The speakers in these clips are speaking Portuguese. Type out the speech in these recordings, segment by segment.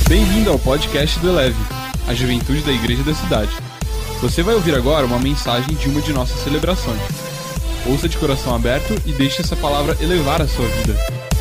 Bem-vindo ao podcast do Eleve, a juventude da igreja da cidade. Você vai ouvir agora uma mensagem de uma de nossas celebrações. Ouça de coração aberto e deixe essa palavra elevar a sua vida.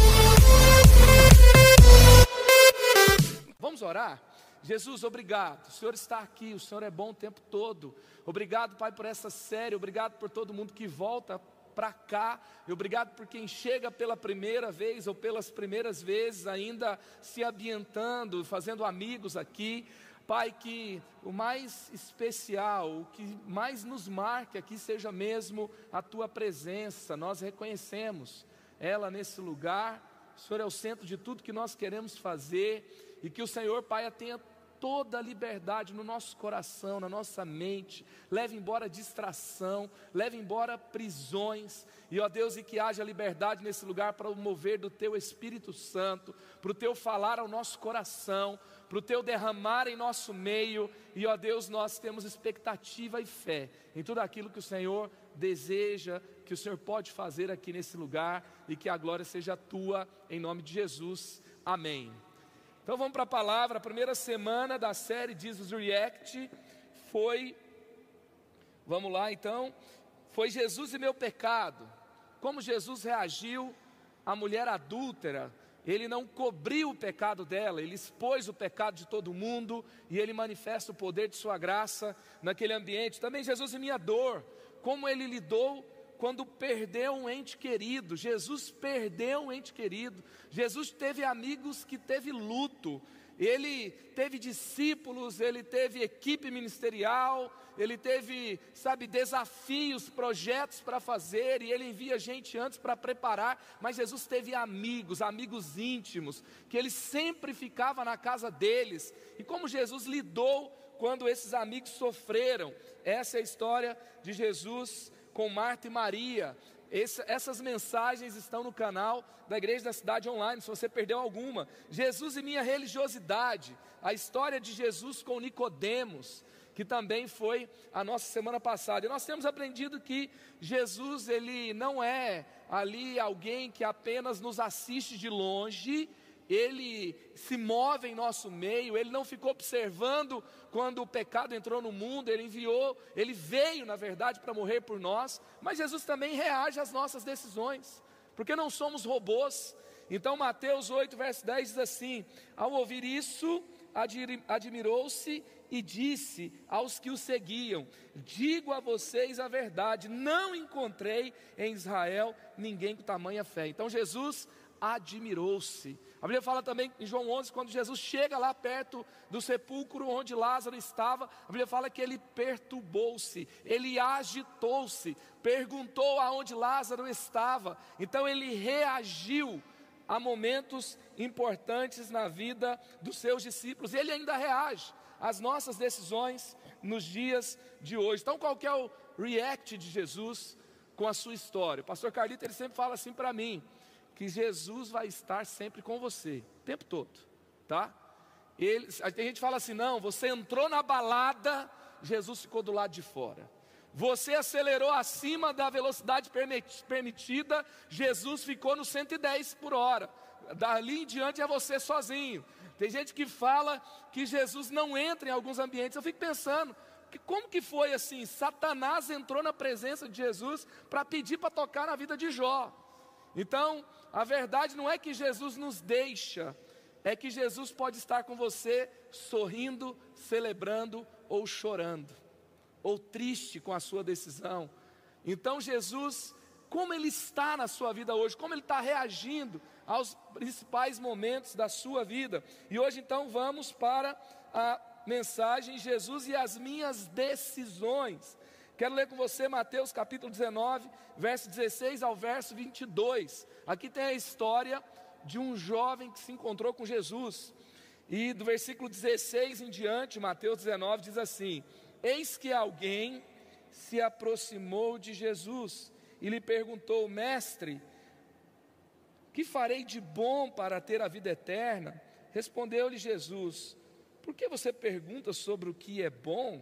Vamos orar? Jesus, obrigado. O Senhor está aqui, o Senhor é bom o tempo todo. Obrigado, Pai, por essa série. Obrigado por todo mundo que volta para cá, e obrigado por quem chega pela primeira vez ou pelas primeiras vezes, ainda se ambientando, fazendo amigos aqui. Pai, que o mais especial, o que mais nos marque aqui seja mesmo a Tua presença. Nós reconhecemos ela nesse lugar. O Senhor é o centro de tudo que nós queremos fazer, e que o Senhor, Pai, tenha toda a liberdade no nosso coração, na nossa mente. Leve embora distração, leve embora prisões, e ó Deus, e que haja liberdade nesse lugar para o mover do Teu Espírito Santo, para o Teu falar ao nosso coração, para o Teu derramar em nosso meio. E ó Deus, nós temos expectativa e fé em tudo aquilo que o Senhor deseja, que o Senhor pode fazer aqui nesse lugar, e que a glória seja Tua, em nome de Jesus, amém. Então vamos para a palavra. A primeira semana da série Jesus React foi, vamos lá então, foi Jesus e meu pecado. Como Jesus reagiu à mulher adúltera. Ele não cobriu o pecado dela, ele expôs o pecado de todo mundo, e ele manifesta o poder de sua graça naquele ambiente. Também Jesus e minha dor, como ele lidou quando perdeu um ente querido. Jesus perdeu um ente querido. Jesus teve amigos que teve luto. Ele teve discípulos, ele teve equipe ministerial, ele teve, desafios, projetos para fazer, e ele envia gente antes para preparar. Mas Jesus teve amigos íntimos, que ele sempre ficava na casa deles. E como Jesus lidou quando esses amigos sofreram? Essa é a história de Jesus com Marta e Maria. Essas mensagens estão no canal da Igreja da Cidade Online, se você perdeu alguma. Jesus e minha religiosidade, a história de Jesus com Nicodemos, que também foi a nossa semana passada. E nós temos aprendido que Jesus, ele não é ali alguém que apenas nos assiste de longe. Ele se move em nosso meio. Ele não ficou observando quando o pecado entrou no mundo. Ele veio na verdade para morrer por nós. Mas Jesus também reage às nossas decisões, porque não somos robôs. Então Mateus 8 verso 10 diz assim: ao ouvir isso, admirou-se e disse aos que o seguiam: digo a vocês a verdade, não encontrei em Israel ninguém com tamanha fé. Então Jesus admirou-se. A Bíblia fala também em João 11, quando Jesus chega lá perto do sepulcro onde Lázaro estava, a Bíblia fala que ele perturbou-se, ele agitou-se, perguntou aonde Lázaro estava. Então ele reagiu a momentos importantes na vida dos seus discípulos, e ele ainda reage às nossas decisões nos dias de hoje. Então qual que é o react de Jesus com a sua história? O pastor Carlito, ele sempre fala assim para mim, que Jesus vai estar sempre com você, o tempo todo, tá? Tem gente que fala assim: não, você entrou na balada, Jesus ficou do lado de fora. Você acelerou acima da velocidade permitida, Jesus ficou no 110 por hora. Dali em diante é você sozinho. Tem gente que fala que Jesus não entra em alguns ambientes. Eu fico pensando, como que foi assim? Satanás entrou na presença de Jesus para pedir para tocar na vida de Jó. Então, a verdade não é que Jesus nos deixa, é que Jesus pode estar com você sorrindo, celebrando ou chorando, ou triste com a sua decisão. Então Jesus, como Ele está na sua vida hoje, como Ele está reagindo aos principais momentos da sua vida. E hoje então vamos para a mensagem Jesus e as minhas decisões. Quero ler com você Mateus capítulo 19, verso 16 ao verso 22. Aqui tem a história de um jovem que se encontrou com Jesus. E do versículo 16 em diante, Mateus 19 diz assim: eis que alguém se aproximou de Jesus e lhe perguntou: mestre, que farei de bom para ter a vida eterna? Respondeu-lhe Jesus: por que você pergunta sobre o que é bom?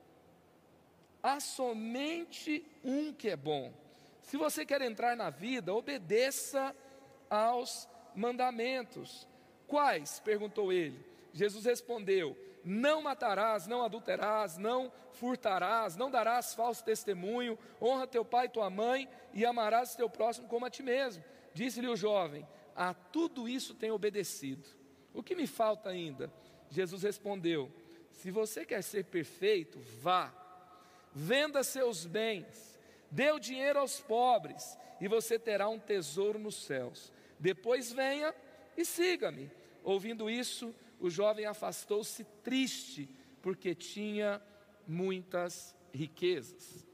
Há somente um que é bom. Se você quer entrar na vida, obedeça aos mandamentos. Quais? Perguntou ele. Jesus respondeu: não matarás, não adulterarás, não furtarás, não darás falso testemunho, honra teu pai e tua mãe, e amarás teu próximo como a ti mesmo. Disse-lhe o jovem: a tudo isso tenho obedecido. O que me falta ainda? Jesus respondeu: se você quer ser perfeito, vá, venda seus bens, dê o dinheiro aos pobres, e você terá um tesouro nos céus. Depois venha e siga-me. Ouvindo isso, o jovem afastou-se triste, porque tinha muitas riquezas.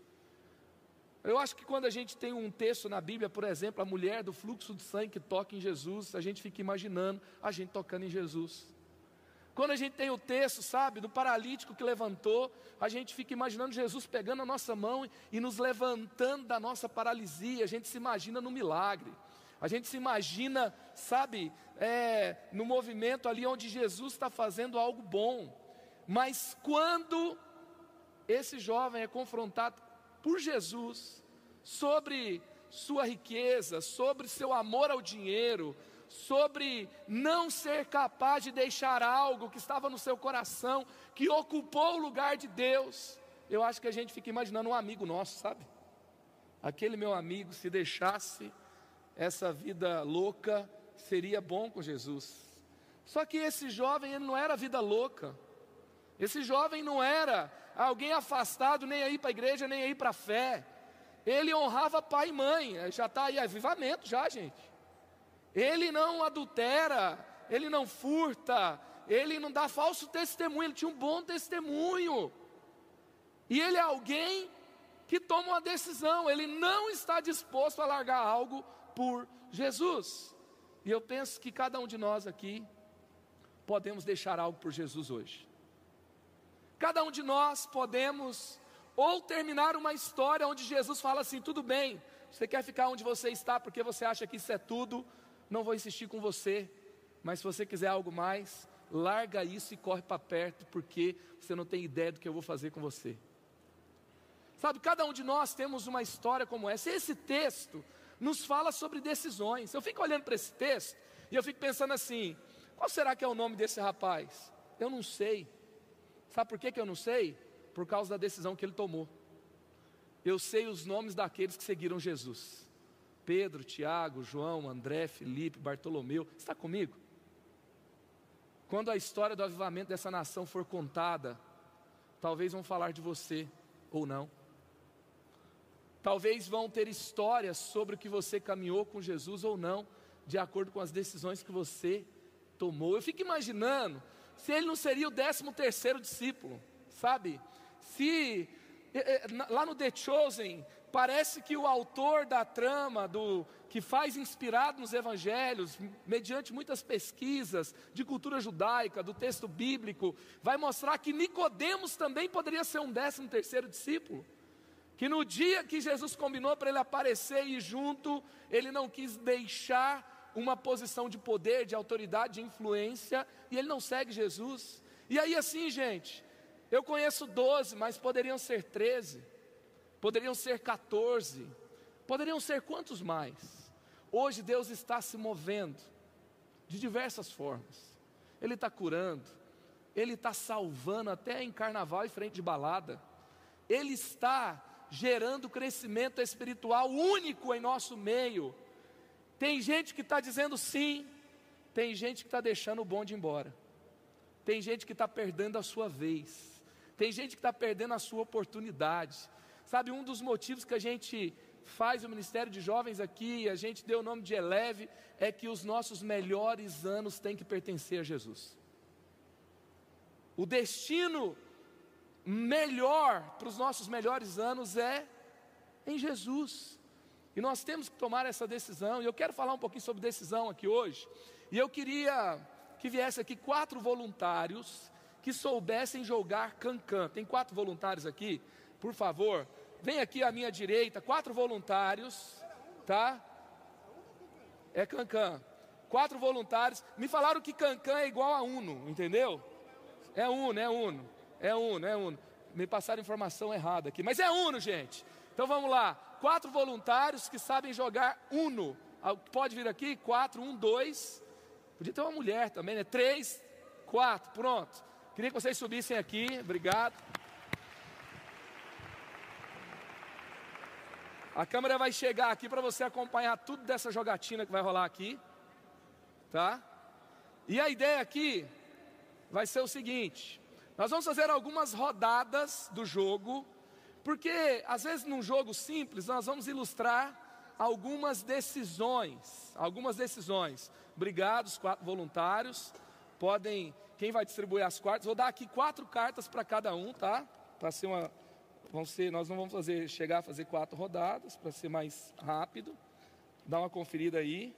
Eu acho que quando a gente tem um texto na Bíblia, por exemplo, a mulher do fluxo de sangue que toca em Jesus, a gente fica imaginando a gente tocando em Jesus. Quando a gente tem o texto, sabe, do paralítico que levantou, a gente fica imaginando Jesus pegando a nossa mão e nos levantando da nossa paralisia. A gente se imagina no milagre. A gente se imagina, sabe, no movimento ali onde Jesus está fazendo algo bom. Mas quando esse jovem é confrontado por Jesus sobre sua riqueza, sobre seu amor ao dinheiro, sobre não ser capaz de deixar algo que estava no seu coração, que ocupou o lugar de Deus, eu acho que a gente fica imaginando um amigo nosso, sabe? Aquele meu amigo, se deixasse essa vida louca, seria bom com Jesus. Só que esse jovem, ele não era vida louca. Esse jovem não era alguém afastado, nem aí para a igreja, nem aí para a fé. Ele honrava pai e mãe. Já está aí avivamento já, gente. Ele não adultera, ele não furta, ele não dá falso testemunho, ele tinha um bom testemunho. E ele é alguém que toma uma decisão, ele não está disposto a largar algo por Jesus. E eu penso que cada um de nós aqui podemos deixar algo por Jesus hoje. Cada um de nós podemos ou terminar uma história onde Jesus fala assim: tudo bem, você quer ficar onde você está porque você acha que isso é tudo, não vou insistir com você, mas se você quiser algo mais, larga isso e corre para perto, porque você não tem ideia do que eu vou fazer com você. Sabe, cada um de nós temos uma história como essa. E esse texto nos fala sobre decisões. Eu fico olhando para esse texto e eu fico pensando assim: qual será que é o nome desse rapaz? Eu não sei. Sabe por que eu não sei? Por causa da decisão que ele tomou. Eu sei os nomes daqueles que seguiram Jesus: Pedro, Tiago, João, André, Felipe, Bartolomeu. Está comigo? Quando a história do avivamento dessa nação for contada, talvez vão falar de você ou não. Talvez vão ter histórias sobre o que você caminhou com Jesus ou não, de acordo com as decisões que você tomou. Eu fico imaginando se ele não seria o 13º discípulo, sabe? Se lá no The Chosen, parece que o autor da trama, que faz inspirado nos evangelhos, mediante muitas pesquisas de cultura judaica, do texto bíblico, vai mostrar que Nicodemos também poderia ser um 13º discípulo. Que no dia que Jesus combinou para ele aparecer e ir junto, ele não quis deixar uma posição de poder, de autoridade, de influência, e ele não segue Jesus. E aí assim, gente, eu conheço 12, mas poderiam ser 13, poderiam ser 14, poderiam ser quantos mais? Hoje Deus está se movendo de diversas formas. Ele está curando, Ele está salvando até em carnaval e frente de balada. Ele está gerando crescimento espiritual único em nosso meio. Tem gente que está dizendo sim, tem gente que está deixando o bonde embora, tem gente que está perdendo a sua vez, tem gente que está perdendo a sua oportunidade. Sabe, um dos motivos que a gente faz o Ministério de Jovens aqui, a gente deu o nome de Eleve, é que os nossos melhores anos têm que pertencer a Jesus. O destino melhor para os nossos melhores anos é em Jesus. E nós temos que tomar essa decisão. E eu quero falar um pouquinho sobre decisão aqui hoje. E eu queria que viesse aqui 4 voluntários que soubessem jogar cancan. Tem 4 voluntários aqui, por favor. Vem aqui à minha direita, 4 voluntários, tá? É cancan. 4 voluntários. Me falaram que cancan é igual a Uno, entendeu? É Uno. Me passaram informação errada aqui, mas é Uno, gente. Então vamos lá, 4 voluntários que sabem jogar Uno. Pode vir aqui, 4, 1, 2. Podia ter uma mulher também, né? 3, 4, pronto. Queria que vocês subissem aqui, obrigado. A câmera vai chegar aqui para você acompanhar tudo dessa jogatina que vai rolar aqui, tá? E a ideia aqui vai ser o seguinte: nós vamos fazer algumas rodadas do jogo, porque às vezes num jogo simples nós vamos ilustrar algumas decisões. Obrigado, os 4 voluntários. Podem, quem vai distribuir as cartas? Vou dar aqui 4 cartas para cada um, tá? Para ser uma, nós não vamos chegar a fazer 4 rodadas, para ser mais rápido. Dá uma conferida aí,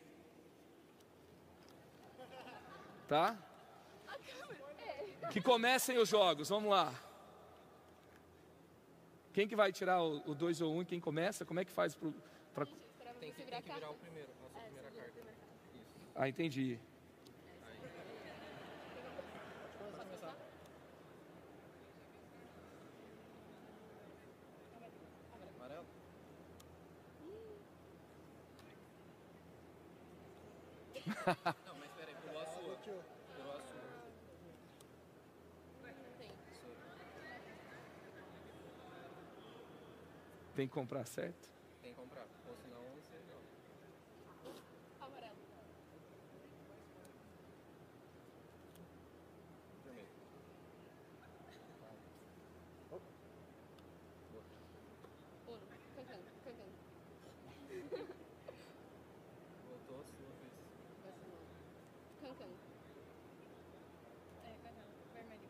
tá? Que comecem os jogos, vamos lá. Quem que vai tirar o 2 ou 1? Quem começa? Como é que faz para... Tem que virar o primeiro, a sua primeira carta. Isso. Ah, entendi. Pode começar. Amarelo? Não, mas peraí, pulou a sua. Pulou a sua. Tem que comprar, certo? Tem que comprar, ou senão você joga. Amarelo. Vermelho. Ouro. Cancan. Voltou a sua vez. Cancan. Vermelho.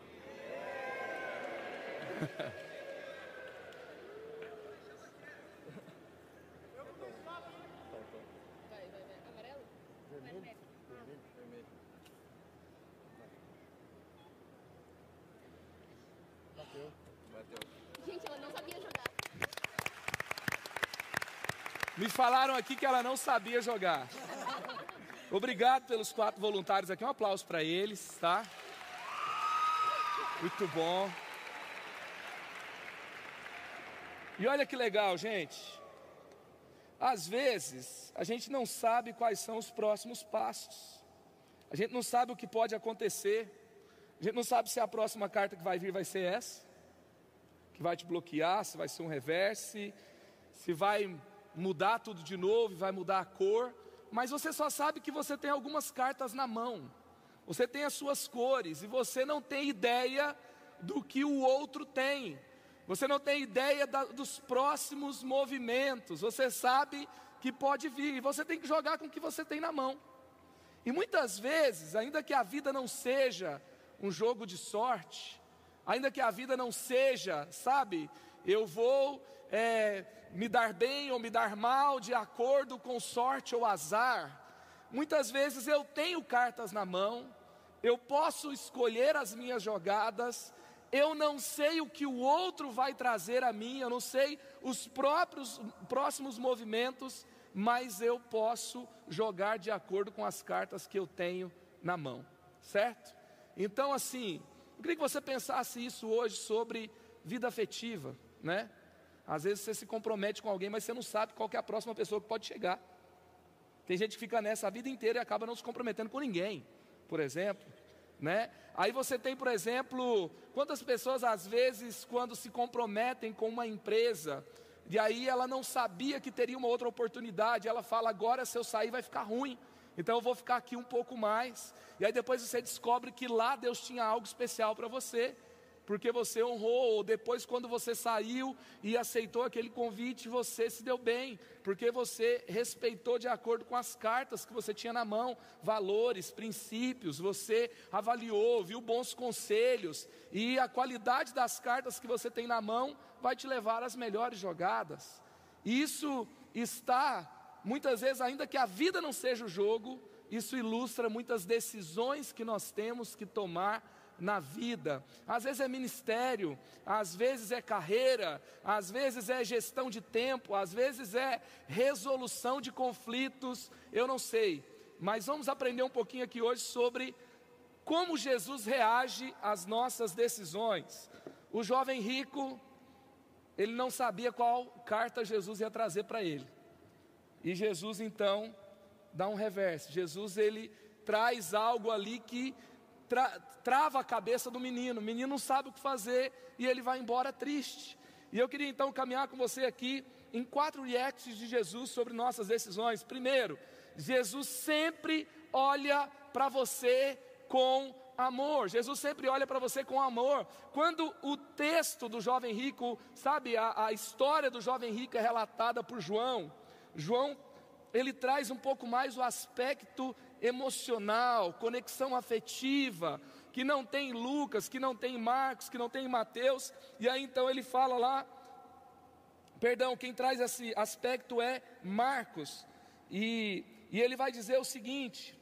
Vai. Amarelo? Vermelho. Vermelho. Bateu. Gente, ela não sabia jogar. Me falaram aqui que ela não sabia jogar. Obrigado pelos 4 voluntários aqui. Um aplauso para eles, tá? Muito bom. E olha que legal, gente. Às vezes, a gente não sabe quais são os próximos passos. A gente não sabe o que pode acontecer. A gente não sabe se a próxima carta que vai vir vai ser essa, que vai te bloquear, se vai ser um reverse, se vai mudar tudo de novo, vai mudar a cor. Mas você só sabe que você tem algumas cartas na mão. Você tem as suas cores e você não tem ideia do que o outro tem. Você não tem ideia dos próximos movimentos. Você sabe que pode vir e você tem que jogar com o que você tem na mão. E muitas vezes, ainda que a vida não seja um jogo de sorte, ainda que a vida não seja, sabe, eu vou me dar bem ou me dar mal de acordo com sorte ou azar. Muitas vezes eu tenho cartas na mão, eu posso escolher as minhas jogadas. Eu não sei o que o outro vai trazer a mim, eu não sei os próximos movimentos, mas eu posso jogar de acordo com as cartas que eu tenho na mão, certo? Então assim, eu queria que você pensasse isso hoje sobre vida afetiva, né? Às vezes você se compromete com alguém, mas você não sabe qual que é a próxima pessoa que pode chegar. Tem gente que fica nessa a vida inteira e acaba não se comprometendo com ninguém, por exemplo, né? Aí você tem, por exemplo, quantas pessoas às vezes quando se comprometem com uma empresa, e aí ela não sabia que teria uma outra oportunidade, ela fala, agora se eu sair vai ficar ruim, então eu vou ficar aqui um pouco mais, e aí depois você descobre que lá Deus tinha algo especial para você, porque você honrou, ou depois quando você saiu e aceitou aquele convite, você se deu bem, porque você respeitou de acordo com as cartas que você tinha na mão, valores, princípios, você avaliou, viu bons conselhos, e a qualidade das cartas que você tem na mão vai te levar às melhores jogadas. Isso está, muitas vezes, ainda que a vida não seja o jogo, isso ilustra muitas decisões que nós temos que tomar na vida. Às vezes é ministério, às vezes é carreira, às vezes é gestão de tempo, às vezes é resolução de conflitos, eu não sei, mas vamos aprender um pouquinho aqui hoje sobre como Jesus reage às nossas decisões. O jovem rico, ele não sabia qual carta Jesus ia trazer para ele, e Jesus então dá um reverso. Jesus ele traz algo ali que trava a cabeça do menino. O menino não sabe o que fazer e ele vai embora triste. E eu queria então caminhar com você aqui em 4 reacts de Jesus sobre nossas decisões. Primeiro, Jesus sempre olha para você com amor. Jesus sempre olha para você com amor. Quando o texto do jovem rico, sabe, a história do jovem rico é relatada por João, ele traz um pouco mais o aspecto emocional, conexão afetiva, que não tem Lucas, que não tem Marcos, que não tem Mateus. E aí então ele fala lá, quem traz esse aspecto é Marcos. E ele vai dizer o seguinte,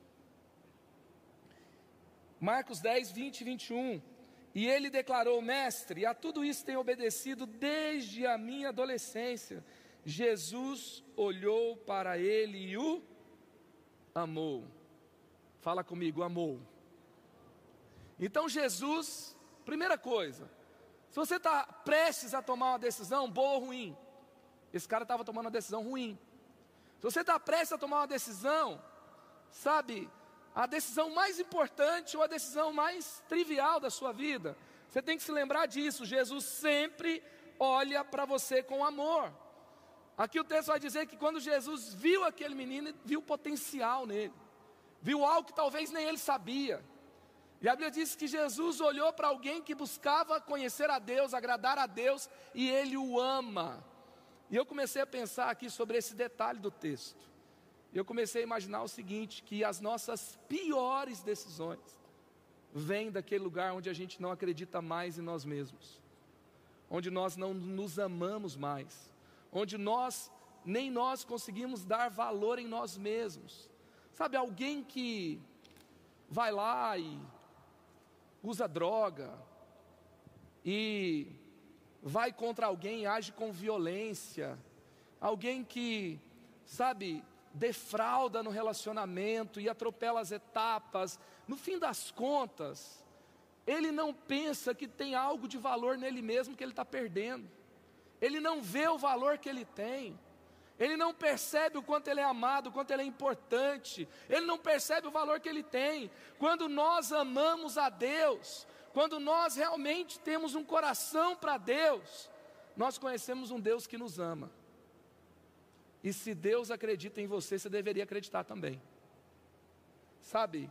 Marcos 10, 20 e 21. E ele declarou: mestre, a tudo isso tenho obedecido desde a minha adolescência. Jesus olhou para ele e o amou. Fala comigo, amou. Então Jesus, primeira coisa, se você está prestes a tomar uma decisão, boa ou ruim, esse cara estava tomando uma decisão ruim. Se você está prestes a tomar uma decisão, sabe, a decisão mais importante ou a decisão mais trivial da sua vida, você tem que se lembrar disso. Jesus sempre olha para você com amor. Aqui o texto vai dizer que quando Jesus viu aquele menino, viu potencial nele, viu algo que talvez nem ele sabia. E a Bíblia diz que Jesus olhou para alguém que buscava conhecer a Deus, agradar a Deus, e ele o ama. E eu comecei a pensar aqui sobre esse detalhe do texto. E eu comecei a imaginar o seguinte, que as nossas piores decisões vêm daquele lugar onde a gente não acredita mais em nós mesmos, onde nós não nos amamos mais, onde nem nós conseguimos dar valor em nós mesmos. Sabe, alguém que vai lá e usa droga, e vai contra alguém, age com violência, alguém que, sabe, defrauda no relacionamento e atropela as etapas, no fim das contas, ele não pensa que tem algo de valor nele mesmo que ele está perdendo. Ele não vê o valor que ele tem, ele não percebe o quanto ele é amado, o quanto ele é importante, ele não percebe o valor que ele tem. Quando nós amamos a Deus, quando nós realmente temos um coração para Deus, nós conhecemos um Deus que nos ama. E se Deus acredita em você, você deveria acreditar também, sabe?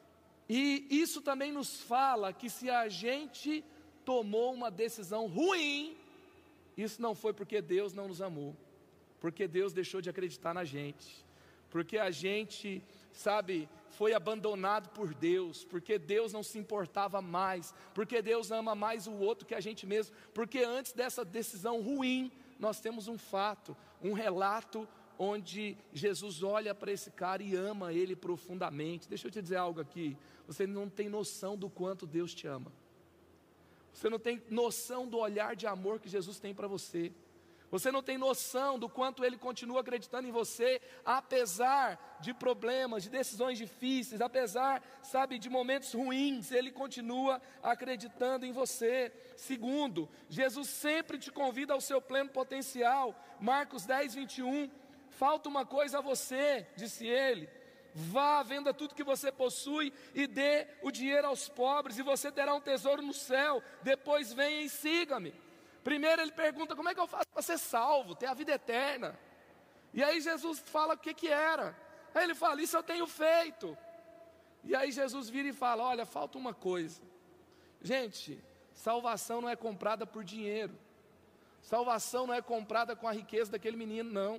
E isso também nos fala que se a gente tomou uma decisão ruim, isso não foi porque Deus não nos amou, porque Deus deixou de acreditar na gente, porque a gente, sabe, foi abandonado por Deus, porque Deus não se importava mais, porque Deus ama mais o outro que a gente mesmo, porque antes dessa decisão ruim, nós temos um fato, um relato, onde Jesus olha para esse cara e ama ele profundamente. Deixa eu te dizer algo aqui, você não tem noção do quanto Deus te ama. Você não tem noção do olhar de amor que Jesus tem para você. Você não tem noção do quanto Ele continua acreditando em você, apesar de problemas, de decisões difíceis, apesar, sabe, de momentos ruins, Ele continua acreditando em você. Segundo, Jesus sempre te convida ao seu pleno potencial. Marcos 10, 21, falta uma coisa a você, disse Ele. Vá, venda tudo que você possui e dê o dinheiro aos pobres, e você terá um tesouro no céu. Depois venha e siga-me. Primeiro ele pergunta: como é que eu faço para ser salvo, ter a vida eterna? E aí Jesus fala o que era. Aí ele fala: isso eu tenho feito. E aí Jesus vira e fala: olha, falta uma coisa. Gente, salvação não é comprada por dinheiro. Salvação não é comprada com a riqueza daquele menino, não.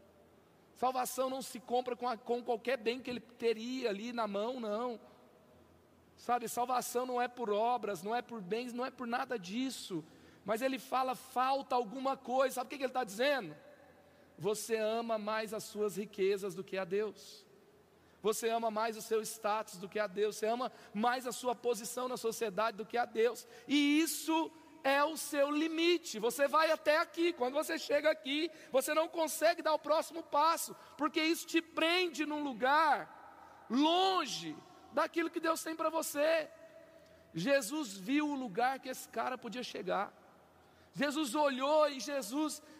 Salvação não se compra com qualquer bem que ele teria ali na mão, não. Sabe, salvação não é por obras, não é por bens, não é por nada disso. Mas ele fala, falta alguma coisa. Sabe o que ele está dizendo? Você ama mais as suas riquezas do que a Deus. Você ama mais o seu status do que a Deus. Você ama mais a sua posição na sociedade do que a Deus. E isso é o seu limite. Você vai até aqui. Quando você chega aqui, você não consegue dar o próximo passo, porque isso te prende num lugar longe daquilo que Deus tem para você. Jesus viu o lugar que esse cara podia chegar. Jesus olhou e Jesus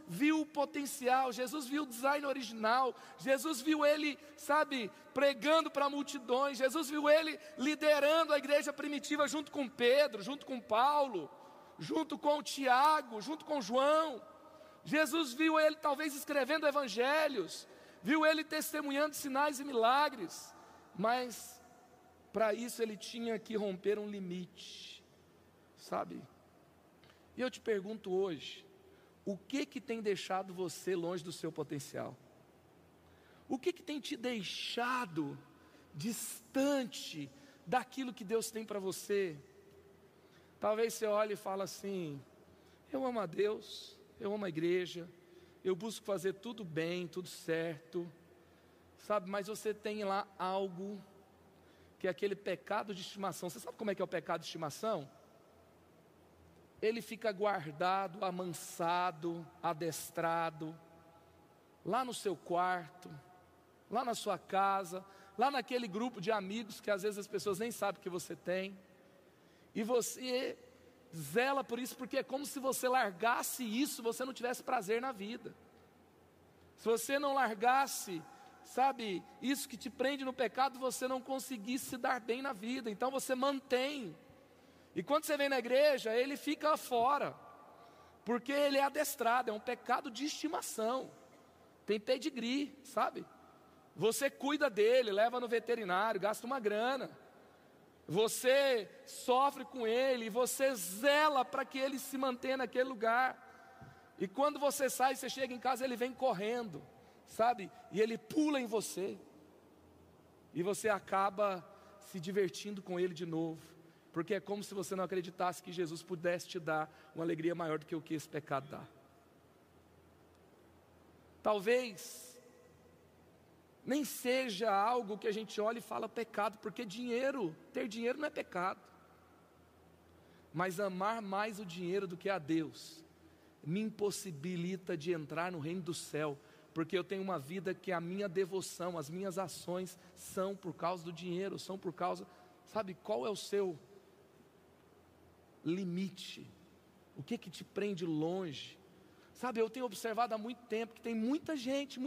viu o potencial, Jesus viu o design original, Jesus viu ele, sabe, pregando para multidões, Jesus viu ele liderando a igreja primitiva junto com Pedro, junto com Paulo, junto com Tiago, junto com João. Jesus viu ele talvez escrevendo evangelhos, viu ele testemunhando sinais e milagres, mas para isso ele tinha que romper um limite, sabe? E eu te pergunto hoje, o que tem deixado você longe do seu potencial? O que tem te deixado distante daquilo que Deus tem para você? Talvez você olhe e fale assim: eu amo a Deus, eu amo a igreja, eu busco fazer tudo bem, tudo certo, sabe? Mas você tem lá algo que é aquele pecado de estimação. Você sabe como é que é o pecado de estimação? Ele fica guardado, amansado, adestrado, lá no seu quarto, lá na sua casa, lá naquele grupo de amigos que às vezes as pessoas nem sabem que você tem, e você zela por isso, porque é como se você largasse isso, você não tivesse prazer na vida. Se você não largasse, sabe, isso que te prende no pecado, você não conseguisse se dar bem na vida, então você mantém. E quando você vem na igreja, ele fica fora, porque ele é adestrado, é um pecado de estimação, tem pedigree, sabe? Você cuida dele, leva no veterinário, gasta uma grana, você sofre com ele, você zela para que ele se mantenha naquele lugar, e quando você sai, você chega em casa, ele vem correndo, sabe? E ele pula em você, e você acaba se divertindo com ele de novo, porque é como se você não acreditasse que Jesus pudesse te dar uma alegria maior do que o que esse pecado dá. Talvez nem seja algo que a gente olha e fala pecado, porque ter dinheiro não é pecado. Mas amar mais o dinheiro do que a Deus me impossibilita de entrar no reino do céu, porque eu tenho uma vida que a minha devoção, as minhas ações são por causa do dinheiro, são por causa, sabe, qual é o seu limite? O que te prende longe? Sabe, eu tenho observado há muito tempo que tem muita gente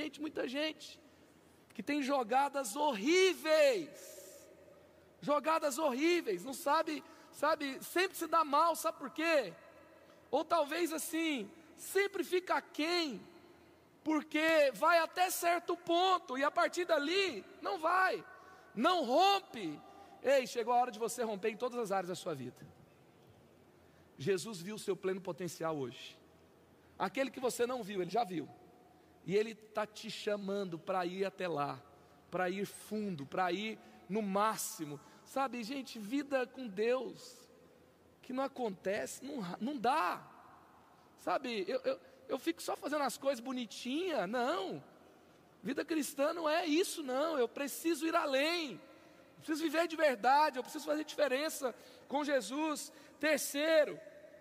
que tem jogadas horríveis, não sabe, sempre se dá mal, sabe por quê? Ou talvez assim, sempre fica aquém, porque vai até certo ponto, e a partir dali, não rompe. Ei, chegou a hora de você romper em todas as áreas da sua vida. Jesus viu o seu pleno potencial hoje, aquele que você não viu, ele já viu, e ele está te chamando para ir até lá, para ir fundo, para ir no máximo, sabe, gente, vida com Deus, que não acontece, não dá, sabe, eu fico só fazendo as coisas bonitinhas, não, vida cristã não é isso não, eu preciso ir além, eu preciso viver de verdade, eu preciso fazer diferença com Jesus. Terceiro,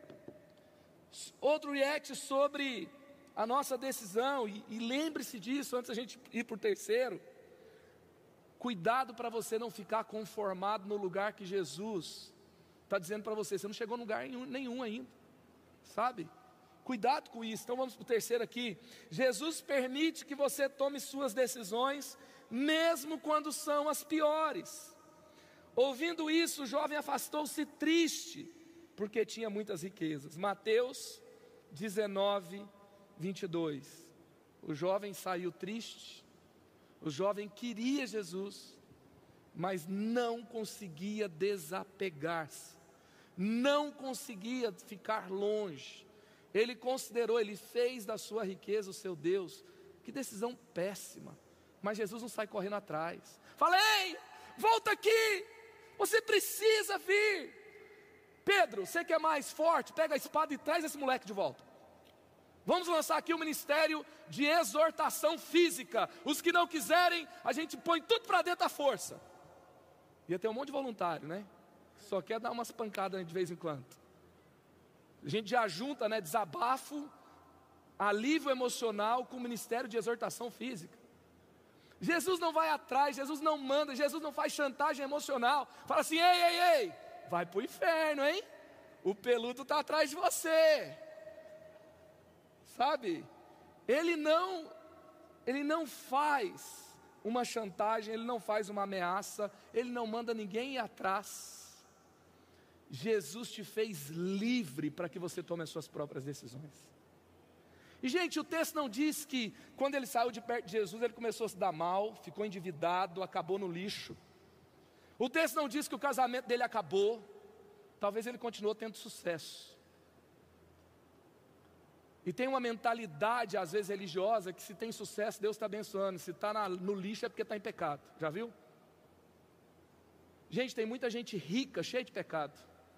outro react sobre a nossa decisão, e lembre-se disso antes da gente ir para o terceiro. Cuidado para você não ficar conformado no lugar que Jesus está dizendo para você. Você não chegou em lugar nenhum ainda, sabe? Cuidado com isso. Então vamos para o terceiro aqui. Jesus permite que você tome suas decisões, mesmo quando são as piores. Ouvindo isso, o jovem afastou-se triste, porque tinha muitas riquezas. Mateus 19, 22. O jovem saiu triste, o jovem queria Jesus, mas não conseguia desapegar-se, não conseguia ficar longe. Ele fez da sua riqueza o seu Deus. Que decisão péssima. Mas Jesus não sai correndo atrás. Fala: ei, volta aqui, você precisa vir. Pedro, você que é mais forte, pega a espada e traz esse moleque de volta. Vamos lançar aqui o ministério de exortação física. Os que não quiserem, a gente põe tudo para dentro da força. Ia ter um monte de voluntário, né? Só quer dar umas pancadas de vez em quando. A gente já junta, né, desabafo, alívio emocional com o ministério de exortação física. Jesus não vai atrás, Jesus não manda, Jesus não faz chantagem emocional. Fala assim: ei, vai para o inferno, hein? O peludo está atrás de você. sabe? Ele não faz uma chantagem, ele não faz uma ameaça, ele não manda ninguém ir atrás. Jesus te fez livre para que você tome as suas próprias decisões. E gente, o texto não diz que quando ele saiu de perto de Jesus, ele começou a se dar mal, ficou endividado, acabou no lixo. O texto não diz que o casamento dele acabou, talvez ele continuou tendo sucesso. E tem uma mentalidade, às vezes religiosa, que se tem sucesso, Deus está abençoando, se está no lixo é porque está em pecado, já viu? Gente, tem muita gente rica, cheia de pecado.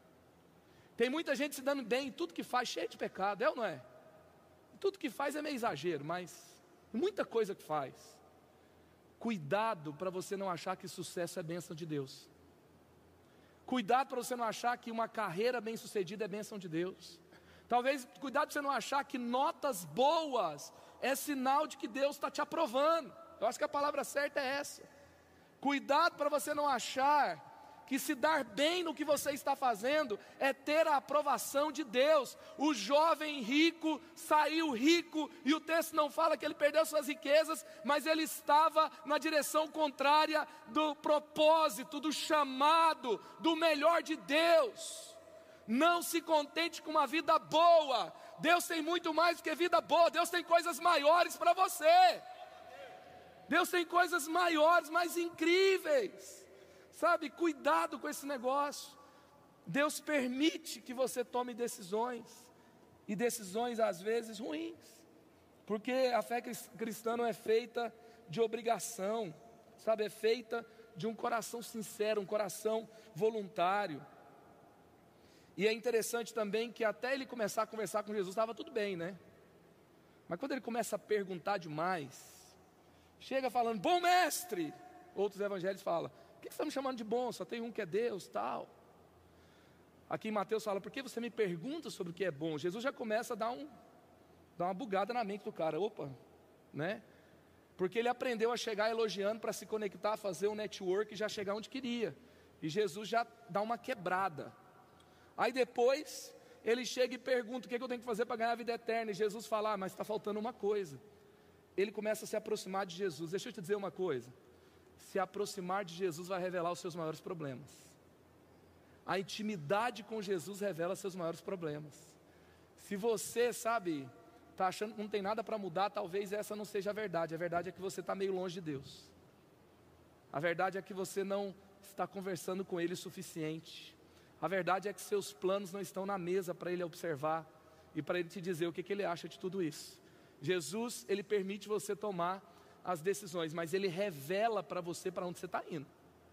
Tem muita gente se dando bem em tudo que faz, cheia de pecado, é ou não é? Tudo que faz é meio exagero, mas muita coisa que faz. Cuidado para você não achar que sucesso é bênção de Deus. Cuidado para você não achar que uma carreira bem sucedida é bênção de Deus. Talvez, cuidado para você não achar que notas boas é sinal de que Deus está te aprovando. Eu acho que a palavra certa é essa. Cuidado para você não achar que se dar bem no que você está fazendo é ter a aprovação de Deus. O jovem rico saiu rico, e o texto não fala que ele perdeu suas riquezas, mas ele estava na direção contrária do propósito, do chamado, do melhor de Deus. Não se contente com uma vida boa. Deus tem muito mais do que vida boa. Deus tem coisas maiores para você. Deus tem coisas maiores, mais incríveis. Sabe, cuidado com esse negócio. Deus permite que você tome decisões, e decisões às vezes ruins, porque a fé cristã não é feita de obrigação, sabe, é feita de um coração sincero, um coração voluntário. E é interessante também que até ele começar a conversar com Jesus, estava tudo bem, né? Mas quando ele começa a perguntar demais, chega falando, bom mestre, outros evangelhos falam, por que você está me chamando de bom? Só tem um que é Deus, tal. Aqui em Mateus fala, por que você me pergunta sobre o que é bom? Jesus já começa a dar uma bugada na mente do cara, opa, né? Porque ele aprendeu a chegar elogiando para se conectar, fazer um network e já chegar onde queria. E Jesus já dá uma quebrada. Aí depois, ele chega e pergunta, o que eu tenho que fazer para ganhar a vida eterna? E Jesus fala, mas está faltando uma coisa. Ele começa a se aproximar de Jesus. Deixa eu te dizer uma coisa. Se aproximar de Jesus vai revelar os seus maiores problemas. A intimidade com Jesus revela seus maiores problemas. Se você, sabe, está achando que não tem nada para mudar, talvez essa não seja a verdade. A verdade é que você está meio longe de Deus. A verdade é que você não está conversando com Ele o suficiente. A verdade é que seus planos não estão na mesa para Ele observar e para Ele te dizer o que Ele acha de tudo isso. Jesus, Ele permite você tomar as decisões, mas Ele revela para você para onde você está indo.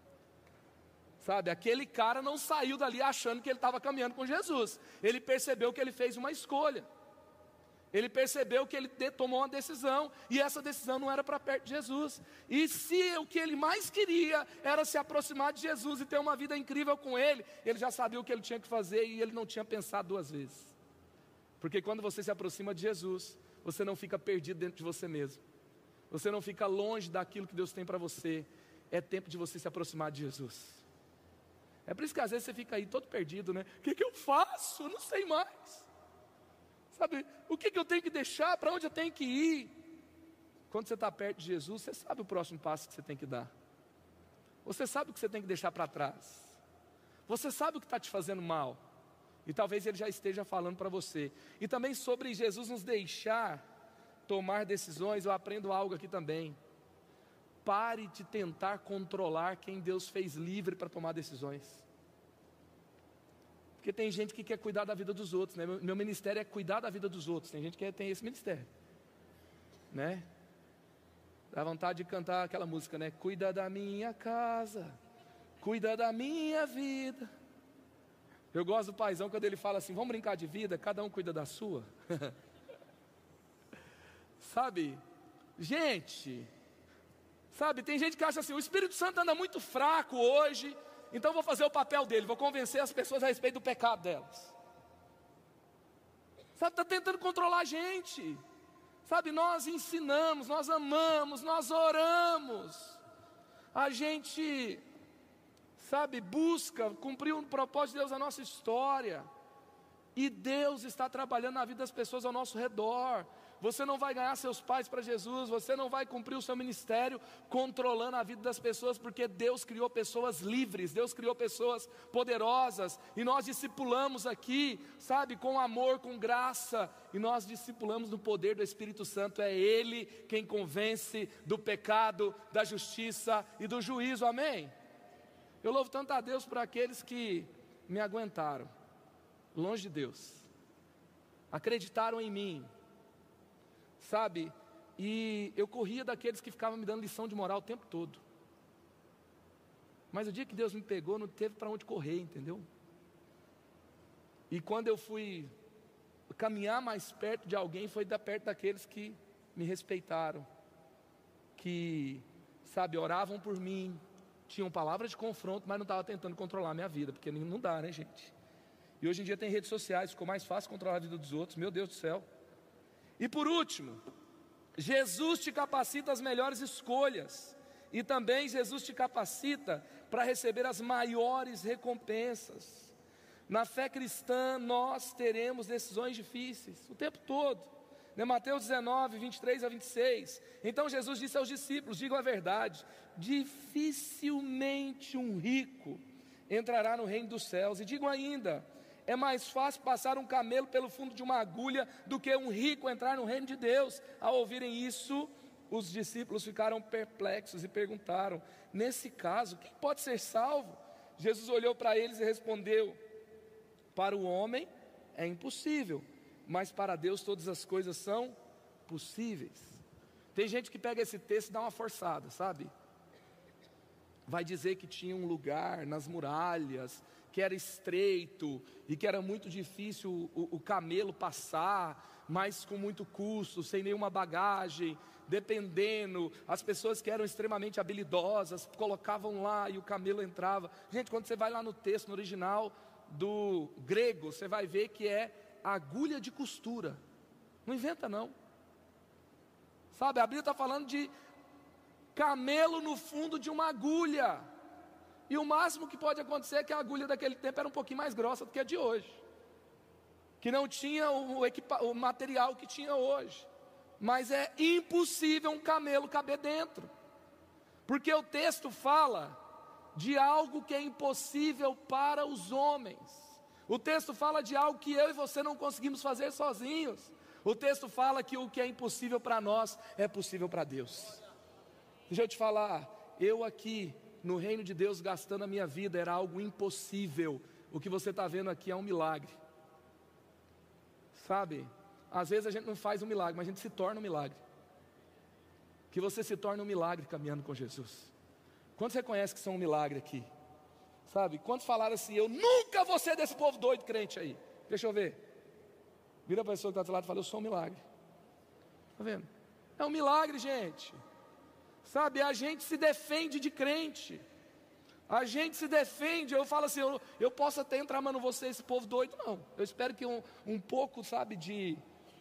Sabe, aquele cara não saiu dali achando que ele estava caminhando com Jesus. Ele percebeu que ele fez uma escolha. Ele percebeu que ele tomou uma decisão, e essa decisão não era para perto de Jesus. E se o que ele mais queria era se aproximar de Jesus e ter uma vida incrível com Ele, ele já sabia o que ele tinha que fazer e ele não tinha pensado duas vezes. Porque quando você se aproxima de Jesus, você não fica perdido dentro de você mesmo. Você não fica longe daquilo que Deus tem para você. É tempo de você se aproximar de Jesus. É por isso que às vezes você fica aí todo perdido, né? O que eu faço? Eu não sei mais. Sabe, o que eu tenho que deixar? Para onde eu tenho que ir? Quando você está perto de Jesus, você sabe o próximo passo que você tem que dar. Você sabe o que você tem que deixar para trás. Você sabe o que está te fazendo mal. E talvez Ele já esteja falando para você. E também sobre Jesus nos deixar tomar decisões, eu aprendo algo aqui também. Pare de tentar controlar quem Deus fez livre para tomar decisões. Porque tem gente que quer cuidar da vida dos outros, né? Meu ministério é cuidar da vida dos outros. Tem gente que tem esse ministério, né? Dá vontade de cantar aquela música, né? Cuida da minha casa, cuida da minha vida. Eu gosto do paizão quando ele fala assim, vamos brincar de vida, cada um cuida da sua. Sabe, gente, sabe, tem gente que acha assim, o Espírito Santo anda muito fraco hoje, então vou fazer o papel dele, vou convencer as pessoas a respeito do pecado delas. Sabe, está tentando controlar a gente. Sabe, nós ensinamos, nós amamos, nós oramos. A gente, sabe, busca cumprir um propósito de Deus na nossa história. E Deus está trabalhando na vida das pessoas ao nosso redor. Você não vai ganhar seus pais para Jesus, você não vai cumprir o seu ministério controlando a vida das pessoas, porque Deus criou pessoas livres, Deus criou pessoas poderosas, e nós discipulamos aqui, sabe, com amor, com graça, e nós discipulamos no poder do Espírito Santo. É Ele quem convence do pecado, da justiça e do juízo, amém? Eu louvo tanto a Deus por aqueles que me aguentaram, longe de Deus, acreditaram em mim, sabe, e eu corria daqueles que ficavam me dando lição de moral o tempo todo. Mas o dia que Deus me pegou, não teve para onde correr, entendeu? E quando eu fui caminhar mais perto de alguém, foi perto daqueles que me respeitaram, que, sabe, oravam por mim, tinham palavras de confronto, mas não estavam tentando controlar a minha vida, porque não dá, né, gente? E hoje em dia tem redes sociais, ficou mais fácil controlar a vida dos outros, meu Deus do céu. E por último, Jesus te capacita às melhores escolhas, e também Jesus te capacita para receber as maiores recompensas. Na fé cristã nós teremos decisões difíceis o tempo todo, né? Mateus 19, 23 a 26, então Jesus disse aos discípulos, digam a verdade, dificilmente um rico entrará no reino dos céus, e digam ainda, é mais fácil passar um camelo pelo fundo de uma agulha do que um rico entrar no reino de Deus. Ao ouvirem isso, os discípulos ficaram perplexos e perguntaram, nesse caso, quem pode ser salvo? Jesus olhou para eles e respondeu, para o homem é impossível, mas para Deus todas as coisas são possíveis. Tem gente que pega esse texto e dá uma forçada, sabe? Vai dizer que tinha um lugar nas muralhas, que era estreito e que era muito difícil o camelo passar, mas com muito custo, sem nenhuma bagagem, dependendo, as pessoas que eram extremamente habilidosas, colocavam lá e o camelo entrava. Gente, quando você vai lá no texto, no original do grego, você vai ver que é agulha de costura, não inventa não, sabe, a Bíblia está falando de camelo no fundo de uma agulha, e o máximo que pode acontecer é que a agulha daquele tempo era um pouquinho mais grossa do que a de hoje, que não tinha o material que tinha hoje, mas é impossível um camelo caber dentro, porque o texto fala de algo que é impossível para os homens, o texto fala de algo que eu e você não conseguimos fazer sozinhos, o texto fala que o que é impossível para nós é possível para Deus. Deixa eu te falar, eu aqui no reino de Deus gastando a minha vida era algo impossível, o que você está vendo aqui é um milagre, sabe, às vezes a gente não faz um milagre, mas a gente se torna um milagre, que você se torna um milagre caminhando com Jesus. Quantos reconhecem que são um milagre aqui? Sabe, quantos falaram assim, eu nunca vou ser desse povo doido crente aí? Deixa eu ver, vira a pessoa que está do lado e fala, eu sou um milagre. Está vendo? É um milagre, gente. Sabe, a gente se defende de crente, a gente se defende, eu falo assim, eu posso até entrar, mas não vou ser esse povo doido não, eu espero que um pouco, sabe, de,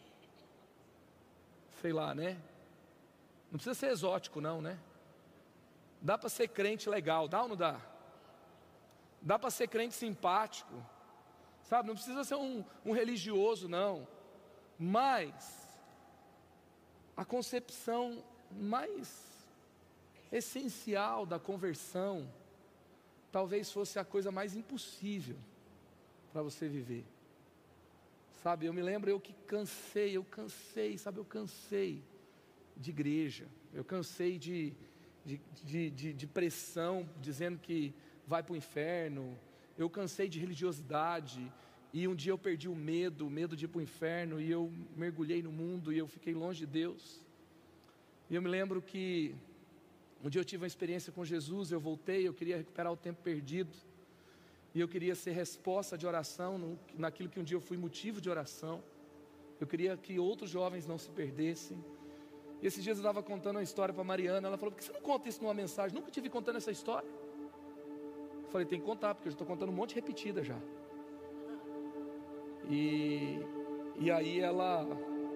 sei lá, né, não precisa ser exótico não, né, dá para ser crente legal, dá ou não dá? Dá para ser crente simpático, sabe, não precisa ser um religioso não, mas a concepção mais essencial da conversão, talvez fosse a coisa mais impossível para você viver, sabe, eu me lembro, eu cansei de igreja, eu cansei de pressão, dizendo que vai para o inferno, eu cansei de religiosidade, e um dia eu perdi o medo de ir para o inferno, e eu mergulhei no mundo, e eu fiquei longe de Deus, e eu me lembro que um dia eu tive uma experiência com Jesus, eu voltei, eu queria recuperar o tempo perdido, e eu queria ser resposta de oração, naquilo que um dia eu fui motivo de oração, eu queria que outros jovens não se perdessem, e esses dias eu estava contando uma história para a Mariana, ela falou, por que você não conta isso numa mensagem? Nunca te vi contando essa história. Eu falei, tem que contar, porque eu já estou contando um monte repetida já. E aí ela,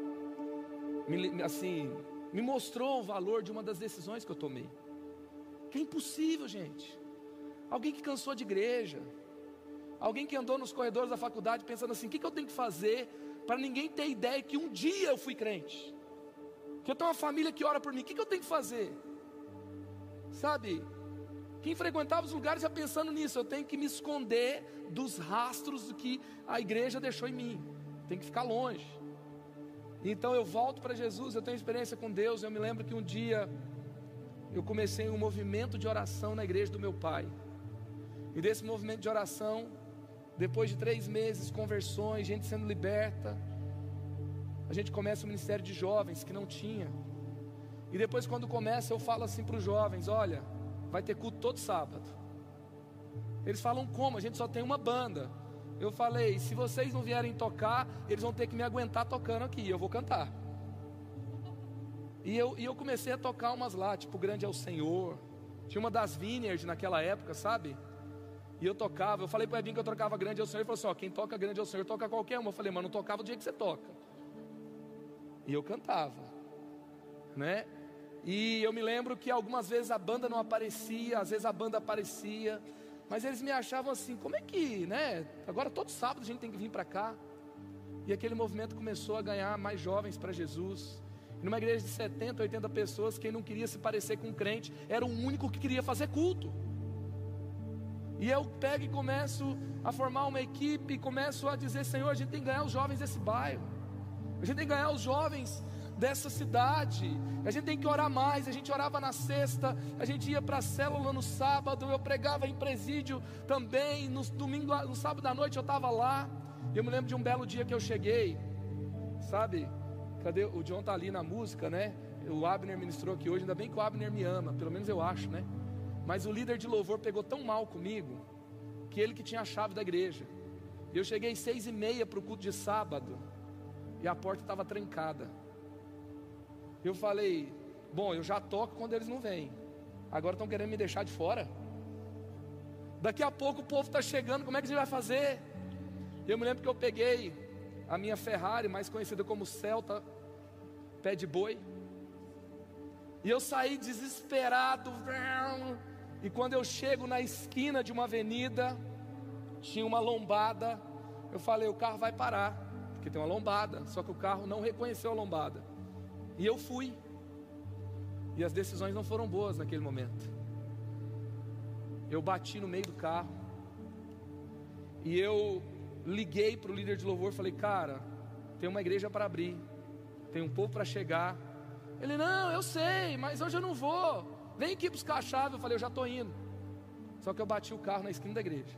me mostrou o valor de uma das decisões que eu tomei, que é impossível, gente, alguém que cansou de igreja, Alguém que andou nos corredores da faculdade pensando assim: o que eu tenho que fazer para ninguém ter ideia que um dia eu fui crente? Que eu tenho uma família que ora por mim, o que eu tenho que fazer? Sabe? Quem frequentava os lugares já pensando nisso: eu tenho que me esconder dos rastros do que a igreja deixou em mim, tenho que ficar longe. Então eu volto para Jesus, eu tenho experiência com Deus. Eu me lembro que um dia eu comecei um movimento de oração na igreja do meu pai. E desse movimento de oração, depois de 3 meses, conversões, gente sendo liberta, a gente começa o ministério de jovens que não tinha. E depois, quando começa, eu falo assim para os jovens: olha, vai ter culto todo sábado. Eles falam: como? A gente só tem uma banda. Eu falei: se vocês não vierem tocar, eles vão ter que me aguentar tocando aqui, eu vou cantar. E eu comecei a tocar umas lá, tipo Grande é o Senhor. Tinha uma das Vineyard naquela época, sabe? E eu tocava. Eu falei para o Ebinho que eu tocava Grande é o Senhor. Ele falou assim: ó, quem toca Grande é o Senhor toca qualquer uma. Eu falei: mas não tocava do jeito que você toca. E eu cantava, né? E eu me lembro que algumas vezes a banda não aparecia, às vezes a banda aparecia, mas eles me achavam assim: como é que, né? Agora todo sábado a gente tem que vir para cá. E aquele movimento começou a ganhar mais jovens para Jesus. E numa igreja de 70, 80 pessoas, quem não queria se parecer com um crente era o único que queria fazer culto. E eu pego e começo a formar uma equipe, começo a dizer: Senhor, a gente tem que ganhar os jovens desse bairro, a gente tem que ganhar os jovens dessa cidade, a gente tem que orar mais. A gente orava na sexta, a gente ia para a célula no sábado, eu pregava em presídio também, no domingo, no sábado à noite eu estava lá. E eu me lembro de um belo dia que eu cheguei, sabe, cadê? O John tá ali na música, né? O Abner ministrou aqui hoje, ainda bem que o Abner me ama, pelo menos eu acho, né? Mas o líder de louvor pegou tão mal comigo, que ele que tinha a chave da igreja. Eu cheguei 6h30 para o culto de sábado, e a porta estava trancada. Eu falei: bom, eu já toco quando eles não vêm, agora estão querendo me deixar de fora? Daqui a pouco o povo está chegando, como é que a gente vai fazer? Eu me lembro que eu peguei a minha Ferrari, mais conhecida como Celta, pé de boi, e eu saí desesperado. E quando eu chego na esquina de uma avenida, tinha uma lombada. Eu falei: o carro vai parar, porque tem uma lombada. Só que o carro não reconheceu a lombada. E eu fui. E as decisões não foram boas naquele momento. Eu bati no meio do carro. E eu liguei para o líder de louvor, falei: cara, tem uma igreja para abrir, tem um povo para chegar. Ele: não, eu sei, mas hoje eu não vou, vem aqui buscar a chave. Eu falei: eu já estou indo. Só que eu bati o carro na esquina da igreja.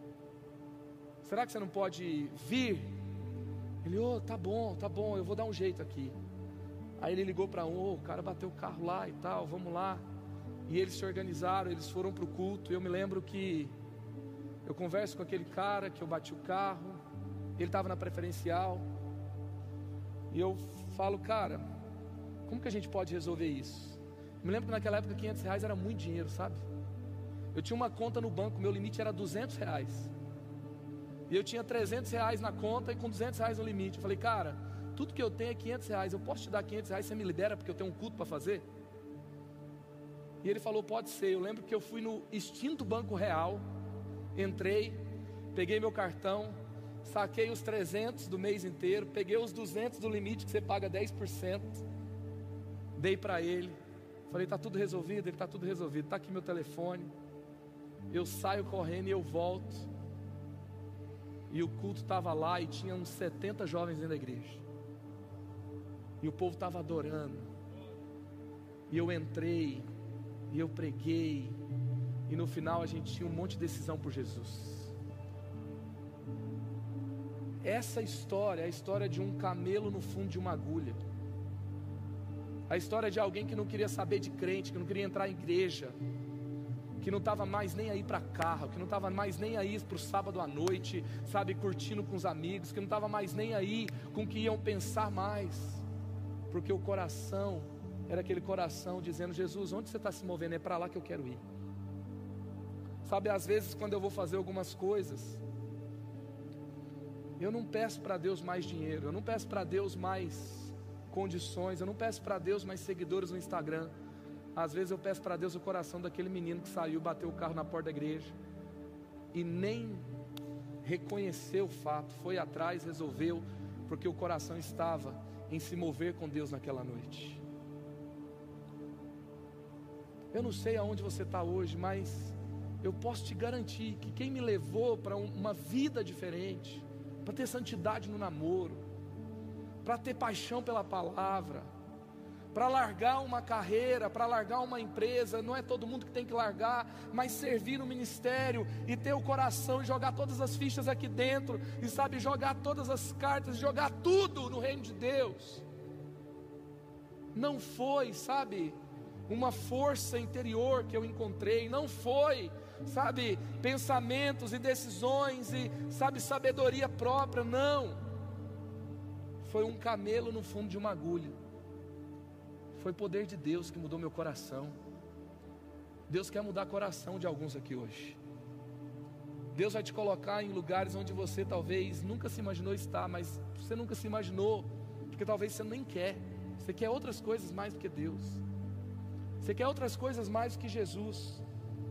Será que você não pode vir? Ele: tá bom, eu vou dar um jeito aqui. Aí ele ligou para o cara bateu o carro lá e tal, vamos lá. E eles se organizaram, eles foram para o culto. Eu me lembro que eu converso com aquele cara que eu bati o carro, ele estava na preferencial. E eu falo: cara, como que a gente pode resolver isso? Eu me lembro que naquela época R$500 era muito dinheiro, sabe? Eu tinha uma conta no banco, meu limite era R$200. E eu tinha R$300 na conta e com R$200 no limite. Eu falei: cara, tudo que eu tenho é R$500, eu posso te dar R$500, você me libera porque eu tenho um culto para fazer? E ele falou: pode ser. Eu lembro que eu fui no extinto Banco Real, entrei, peguei meu cartão, saquei os 300 do mês inteiro, peguei os 200 do limite que você paga 10%, dei para ele, falei: tá tudo resolvido? Ele: tá tudo resolvido, tá aqui meu telefone. Eu saio correndo e eu volto, e o culto estava lá e tinha uns 70 jovens dentro da igreja, e o povo estava adorando, e eu entrei, e eu preguei, e no final a gente tinha um monte de decisão por Jesus. Essa história é a história de um camelo no fundo de uma agulha. A história de alguém que não queria saber de crente, que não queria entrar em igreja, que não estava mais nem aí para carro, que não estava mais nem aí para o sábado à noite, sabe, curtindo com os amigos, que não estava mais nem aí com o que iam pensar mais, porque o coração era aquele coração dizendo: Jesus, onde você está se movendo? É para lá que eu quero ir. Sabe, às vezes quando eu vou fazer algumas coisas, eu não peço para Deus mais dinheiro, eu não peço para Deus mais condições, eu não peço para Deus mais seguidores no Instagram. Às vezes eu peço para Deus o coração daquele menino que saiu, bateu o carro na porta da igreja e nem reconheceu o fato, foi atrás, resolveu, porque o coração estava em se mover com Deus naquela noite. Eu não sei aonde você está hoje, mas eu posso te garantir que quem me levou para uma vida diferente, para ter santidade no namoro, para ter paixão pela palavra, para largar uma carreira, para largar uma empresa, não é todo mundo que tem que largar, mas servir no ministério e ter o coração e jogar todas as fichas aqui dentro, e sabe, jogar todas as cartas, jogar tudo no reino de Deus. Não foi, sabe, uma força interior que eu encontrei, não foi, sabe, pensamentos e decisões e, sabe, sabedoria própria, não. Foi um camelo no fundo de uma agulha. Foi o poder de Deus que mudou meu coração. Deus quer mudar o coração de alguns aqui hoje. Deus vai te colocar em lugares onde você talvez nunca se imaginou estar, mas você nunca se imaginou, porque talvez você nem quer. Você quer outras coisas mais do que Deus. Você quer outras coisas mais do que Jesus.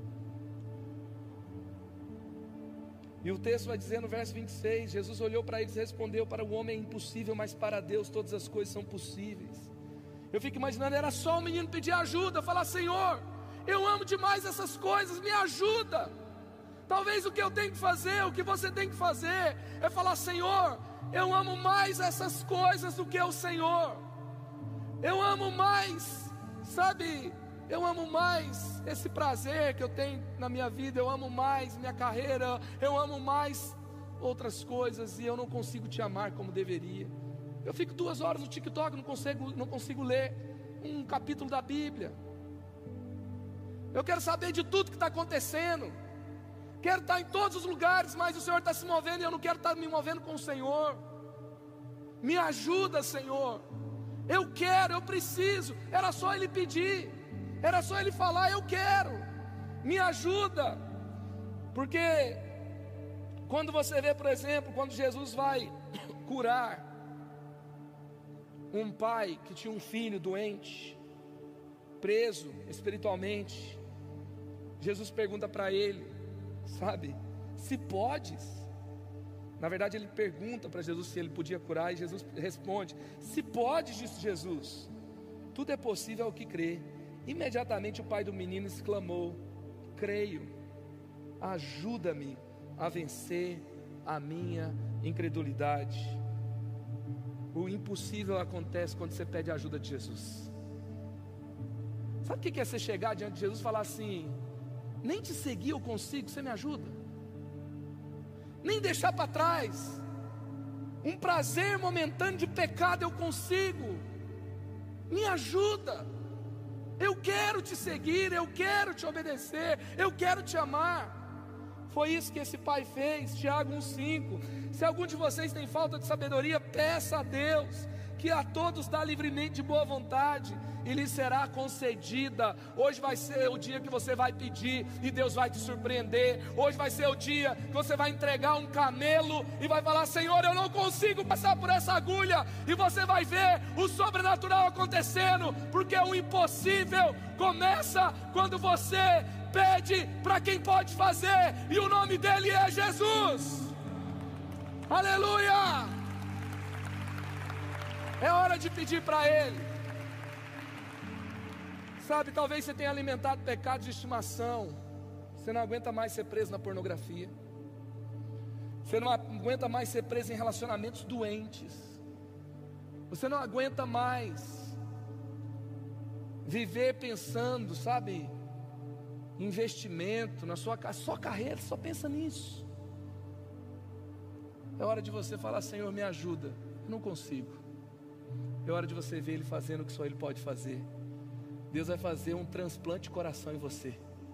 E o texto vai dizer no verso 26, Jesus olhou para eles e respondeu: para o homem é impossível, mas para Deus todas as coisas são possíveis. Eu fico imaginando, era só o menino pedir ajuda, falar: Senhor, eu amo demais essas coisas, me ajuda. Talvez o que eu tenho que fazer, o que você tem que fazer, é falar: Senhor, eu amo mais essas coisas do que o Senhor. Eu amo mais, sabe, eu amo mais esse prazer que eu tenho na minha vida, eu amo mais minha carreira, eu amo mais outras coisas, e eu não consigo te amar como deveria. Eu fico 2 horas no TikTok, não consigo ler um capítulo da Bíblia. Eu quero saber de tudo que está acontecendo, quero estar em todos os lugares, mas o Senhor está se movendo e eu não quero estar me movendo com o Senhor. Me ajuda, Senhor. Eu quero, eu preciso. Era só Ele pedir, era só Ele falar: eu quero, me ajuda. Porque quando você vê, por exemplo, quando Jesus vai curar um pai que tinha um filho doente, preso espiritualmente, Jesus pergunta para ele, sabe, se podes. Na verdade ele pergunta para Jesus se ele podia curar, e Jesus responde: se podes, disse Jesus, tudo é possível ao que crê. Imediatamente o pai do menino exclamou: creio, ajuda-me a vencer a minha incredulidade. O impossível acontece quando você pede a ajuda de Jesus. Sabe o que é você chegar diante de Jesus e falar assim: nem te seguir eu consigo, você me ajuda? Nem deixar para trás um prazer momentâneo de pecado eu consigo, me ajuda. Eu quero te seguir, eu quero te obedecer, eu quero te amar. Foi isso que esse pai fez. Tiago 1,5. Se algum de vocês tem falta de sabedoria, peça a Deus, que a todos dá livremente de boa vontade, e lhe será concedida. Hoje vai ser o dia que você vai pedir e Deus vai te surpreender. Hoje vai ser o dia que você vai entregar um camelo e vai falar: Senhor, eu não consigo passar por essa agulha, e você vai ver o sobrenatural acontecendo, porque o impossível começa quando você pede para quem pode fazer, e o nome dele é Jesus. Aleluia! É hora de pedir para Ele. Sabe, talvez você tenha alimentado pecados de estimação. Você não aguenta mais ser preso na pornografia. Você não aguenta mais ser preso em relacionamentos doentes. Você não aguenta mais viver pensando, sabe, investimento na sua carreira, só pensa nisso. É hora de você falar: Senhor, me ajuda, eu não consigo. É hora de você ver Ele fazendo o que só Ele pode fazer. Deus vai fazer um transplante de coração em você.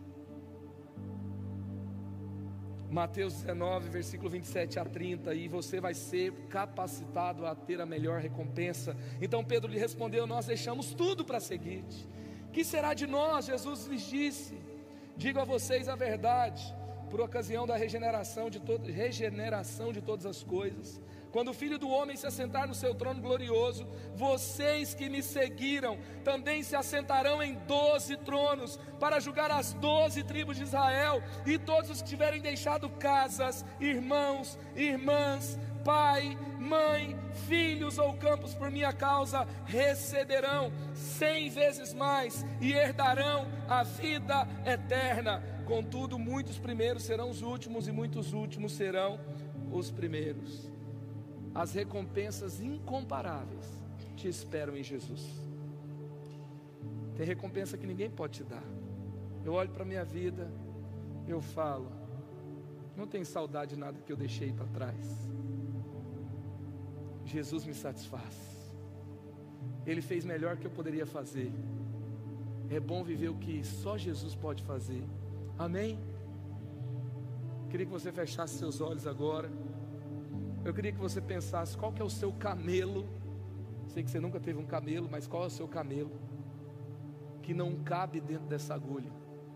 Mateus 19, versículo 27 a 30. E você vai ser capacitado a ter a melhor recompensa. Então Pedro lhe respondeu: nós deixamos tudo para seguir-te. Que será de nós? Jesus lhes disse: digo a vocês a verdade, por ocasião da regeneração de todas as coisas. Quando o Filho do Homem se assentar no seu trono glorioso, vocês que me seguiram também se assentarão em 12 tronos, para julgar as 12 tribos de Israel, e todos os que tiverem deixado casas, irmãos, irmãs, pai, mãe, filhos ou campos por minha causa, receberão 100 vezes mais, e herdarão a vida eterna. Contudo, muitos primeiros serão os últimos, e muitos últimos serão os primeiros. As recompensas incomparáveis te esperam em Jesus. Tem recompensa que ninguém pode te dar. Eu olho para a minha vida, eu falo, não tenho saudade de nada que eu deixei para trás. Jesus me satisfaz. Ele fez melhor que eu poderia fazer. É bom viver o que só Jesus pode fazer. Amém? Queria que você fechasse seus olhos agora. Eu queria que você pensasse qual que é o seu camelo. Sei que você nunca teve um camelo, mas qual é o seu camelo que não cabe dentro dessa agulha?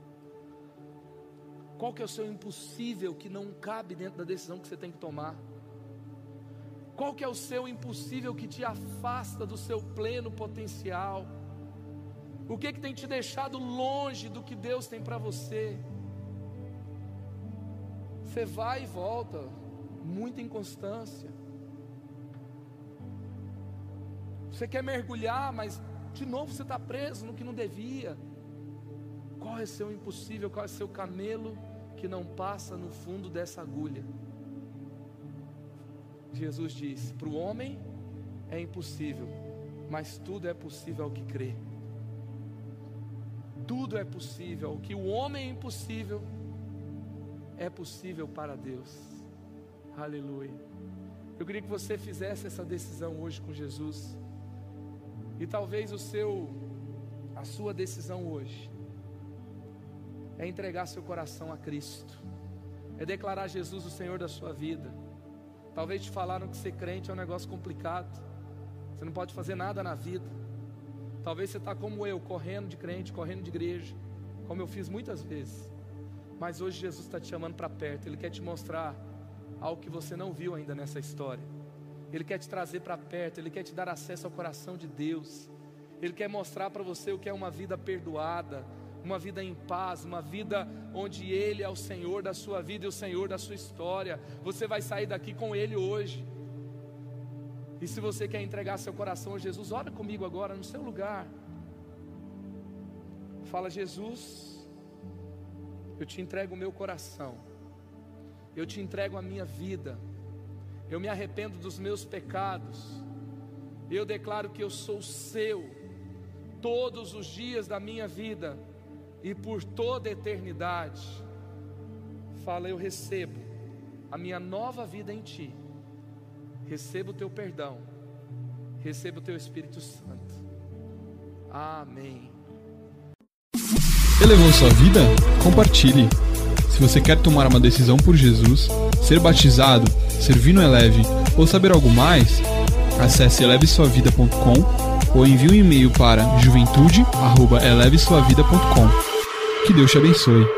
Qual que é o seu impossível que não cabe dentro da decisão que você tem que tomar? Qual que é o seu impossível que te afasta do seu pleno potencial? O que tem te deixado longe do que Deus tem para você? Você vai e volta, muita inconstância. Você quer mergulhar, mas de novo você está preso no que não devia. Qual é seu impossível? Qual é seu camelo que não passa no fundo dessa agulha? Jesus disse: para o homem é impossível, mas tudo é possível ao que crê. Tudo é possível. O que o homem é impossível, é possível para Deus. Aleluia. Eu queria que você fizesse essa decisão hoje com Jesus. E talvez a sua decisão hoje é entregar seu coração a Cristo, é declarar Jesus o Senhor da sua vida. Talvez te falaram que ser crente é um negócio complicado, você não pode fazer nada na vida. Talvez você está como eu, correndo de crente, correndo de igreja, como eu fiz muitas vezes. Mas hoje Jesus está te chamando para perto. Ele quer te mostrar algo que você não viu ainda nessa história. Ele quer te trazer para perto. Ele quer te dar acesso ao coração de Deus. Ele quer mostrar para você o que é uma vida perdoada, uma vida em paz, uma vida onde Ele é o Senhor da sua vida e o Senhor da sua história. Você vai sair daqui com Ele hoje. E se você quer entregar seu coração a Jesus, ora comigo agora no seu lugar. Fala: Jesus, eu te entrego o meu coração, eu te entrego a minha vida, eu me arrependo dos meus pecados, eu declaro que eu sou seu, todos os dias da minha vida, e por toda a eternidade. Fala: eu recebo a minha nova vida em Ti, recebo o Teu perdão, recebo o Teu Espírito Santo. Amém. Elevou sua vida? Compartilhe. Se você quer tomar uma decisão por Jesus, ser batizado, servir no Eleve ou saber algo mais, acesse elevesuavida.com ou envie um e-mail para juventude@elevesuavida.com. Que Deus te abençoe.